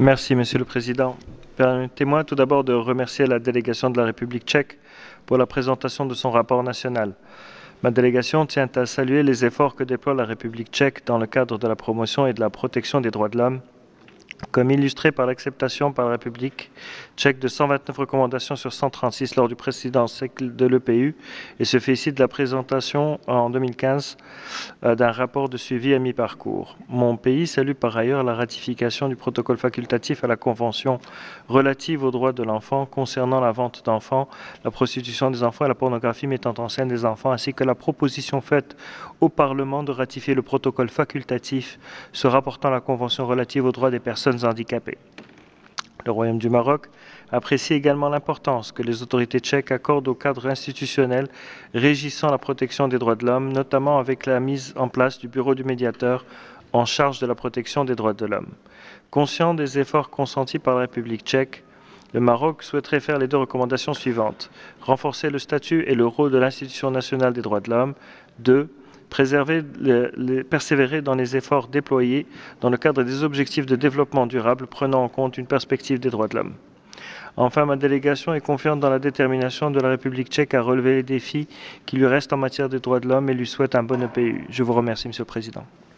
Merci, Monsieur le Président. Permettez-moi tout d'abord de remercier la délégation de la République tchèque pour la présentation de son rapport national. Ma délégation tient à saluer les efforts que déploie la République tchèque dans le cadre de la promotion et de la protection des droits de l'homme, comme illustré par l'acceptation par la République tchèque de 129 recommandations sur 136 lors du précédent cycle de l'EPU, et se félicite de la présentation en 2015 d'un rapport de suivi à mi-parcours. Mon pays salue par ailleurs la ratification du protocole facultatif à la Convention relative aux droits de l'enfant concernant la vente d'enfants, la prostitution des enfants et la pornographie mettant en scène des enfants, ainsi que la proposition faite au Parlement de ratifier le protocole facultatif se rapportant à la Convention relative aux droits des personnes handicapées. Le Royaume du Maroc apprécie également l'importance que les autorités tchèques accordent au cadre institutionnel régissant la protection des droits de l'homme, notamment avec la mise en place du Bureau du médiateur en charge de la protection des droits de l'homme. Conscient des efforts consentis par la République tchèque, le Maroc souhaiterait faire les deux recommandations suivantes. Renforcer le statut et le rôle de l'Institution nationale des droits de l'homme. 2. Persévérer dans les efforts déployés dans le cadre des objectifs de développement durable prenant en compte une perspective des droits de l'homme. Enfin, ma délégation est confiante dans la détermination de la République tchèque à relever les défis qui lui restent en matière des droits de l'homme et lui souhaite un bon EPU. Je vous remercie, Monsieur le Président.